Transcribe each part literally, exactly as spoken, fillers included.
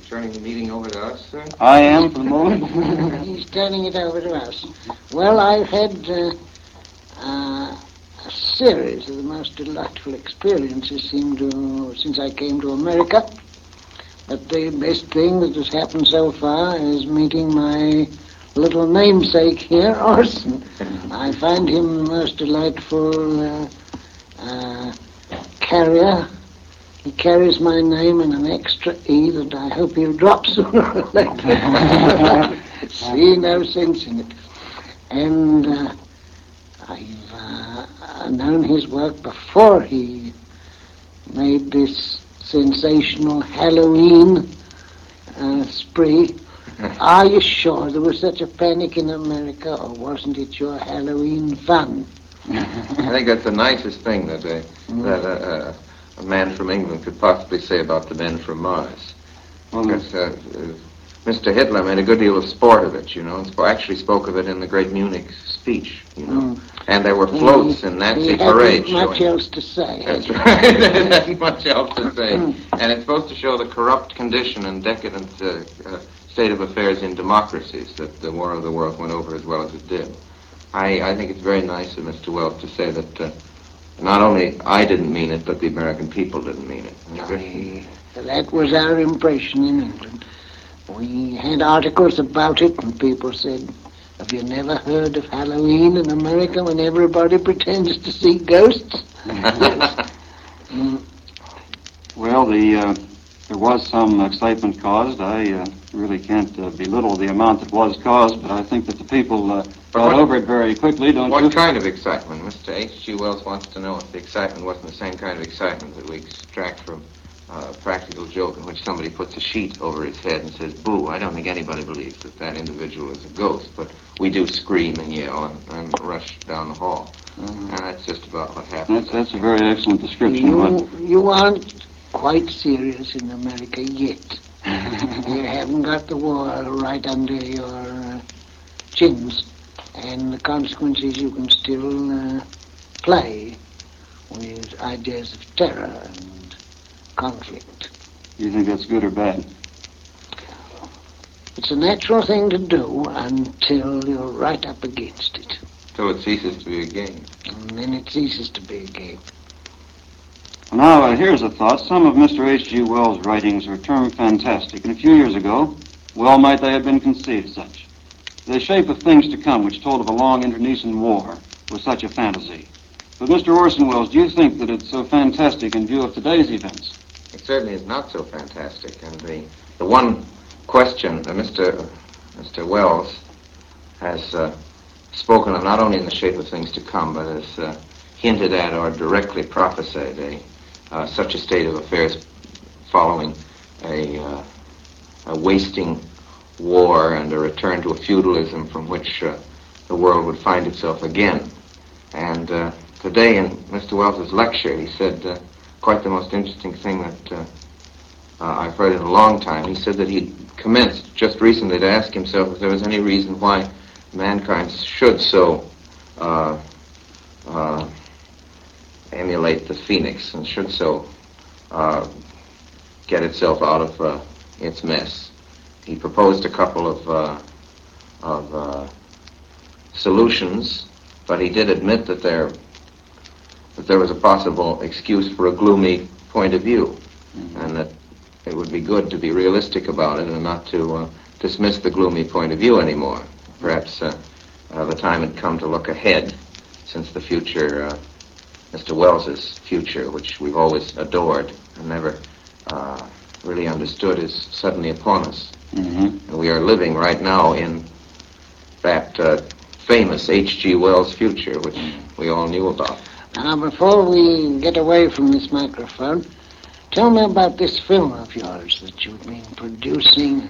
turning the meeting over to us, sir? I am, for the moment. He's turning it over to us. Well, I've had uh, uh, a series of the most delightful experiences seem to, since I came to America. But the best thing that has happened so far is meeting my little namesake here, Orson. I find him the most delightful uh, uh, carrier. He carries my name in an extra E that I hope he'll drop sooner or later. See no sense in it. And uh, I've uh, known his work before he made this sensational Halloween uh, spree. Are you sure there was such a panic in America, or wasn't it your Halloween fun? I think that's the nicest thing that, uh, mm. that uh, uh, a man from England could possibly say about the men from Mars. Mm. Because uh, uh, Mister Hitler made a good deal of sport of it, you know, and actually spoke of it in the great Munich speech, you know. Mm. And there were floats he, in Nazi he parades. He hadn't much showing. else to say. That's right. There hadn't much else to say. And it's supposed to show the corrupt condition and decadent uh, uh, state of affairs in democracies that the War of the Worlds went over as well as it did. I, I think it's very nice of Mister Wells to say that uh, not only I didn't mean it, but the American people didn't mean it. I, that was our impression in England. We had articles about it, and people said, have you never heard of Halloween in America when everybody pretends to see ghosts? mm. Well, the uh, there was some excitement caused. I uh, really can't uh, belittle the amount that was caused, but I think that the people uh, got over it very quickly, don't what you? What kind of excitement? Mister H G Wells wants to know if the excitement wasn't the same kind of excitement that we extract from uh, a practical joke in which somebody puts a sheet over his head and says, boo. I don't think anybody believes that that individual is a ghost, but we do scream and yell and, and rush down the hall. Mm-hmm. And that's just about what happens. That's, that's a very excellent description. You, you aren't quite serious in America yet. You haven't got the war right under your uh, chins, and the consequences you can still uh, play with ideas of terror and conflict. You think that's good or bad? It's a natural thing to do until you're right up against it. So it ceases to be a game. And then it ceases to be a game. Now, uh, here's a thought. Some of Mister H G Wells' writings are termed fantastic, and a few years ago, well might they have been conceived such. The Shape of Things to Come, which told of a long internecine war, was such a fantasy. But Mister Orson Welles, do you think that it's so fantastic in view of today's events? It certainly is not so fantastic, and the, the one question that Mister Mister Wells has uh, spoken of, not only in The Shape of Things to Come, but has uh, hinted at or directly prophesied a Uh, such a state of affairs following a, uh, a wasting war and a return to a feudalism from which uh, the world would find itself again. And uh, today in Mister Wells's lecture, he said uh, quite the most interesting thing that uh, uh, I've heard in a long time. He said that he'd commenced just recently to ask himself if there was any reason why mankind should so uh, uh, emulate the phoenix and should so uh, get itself out of uh, its mess. He proposed a couple of, uh, of uh, solutions, but he did admit that there, that there was a possible excuse for a gloomy point of view, mm-hmm. and that it would be good to be realistic about it and not to uh, dismiss the gloomy point of view anymore. Perhaps uh, uh, the time had come to look ahead, since the future uh, Mister Wells's future, which we've always adored and never uh, really understood, is suddenly upon us. Mm-hmm. And we are living right now in that uh, famous H G Wells future, which we all knew about. Now, before we get away from this microphone, tell me about this film of yours that you've been producing.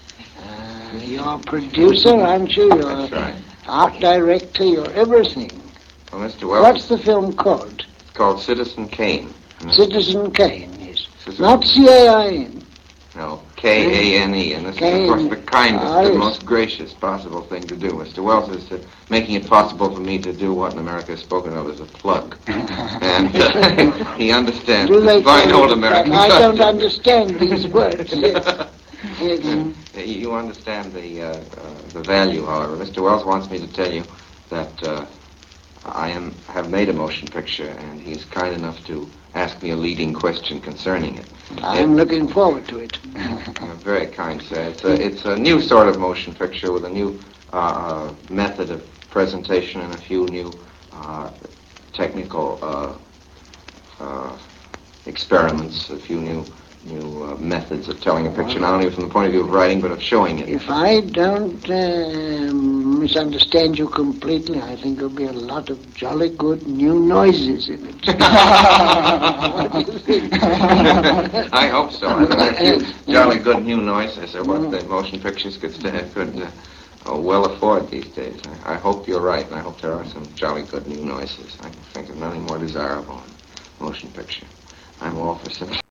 Uh, you're a producer, aren't you? You're That's right. Art director, you're everything. Well, Mister Wells, what's the film called? It's called Citizen Kane. Citizen Kane, yes. Citizen Not C A I N. No, K A N E, and this Kane. is, of course, the kindest Ah, and yes. most gracious possible thing to do. Mister Wells is uh, making it possible for me to do what in America is spoken of as a plug. And uh, he understands Do this they fine call old it American that? I don't custom. understand these words, yes. Yes. You understand the uh, uh, the value, however. Mister Wells wants me to tell you that uh, I am have made a motion picture, and he's kind enough to ask me a leading question concerning it. I'm looking forward to it. Uh, very kind, sir. It's a, it's a new sort of motion picture with a new uh, uh, method of presentation and a few new uh, technical uh, uh, experiments, a few new new uh, methods of telling a picture, not only from the point of view of writing, but of showing it. If I don't uh, misunderstand you completely, I think there'll be a lot of jolly good new noises in it. What do you think? I hope so. I think a few jolly good new noises are what the motion pictures could, st- could uh, uh, well afford these days. I, I hope you're right, and I hope there are some jolly good new noises. I can think of nothing more desirable in a motion picture. I'm all for simple.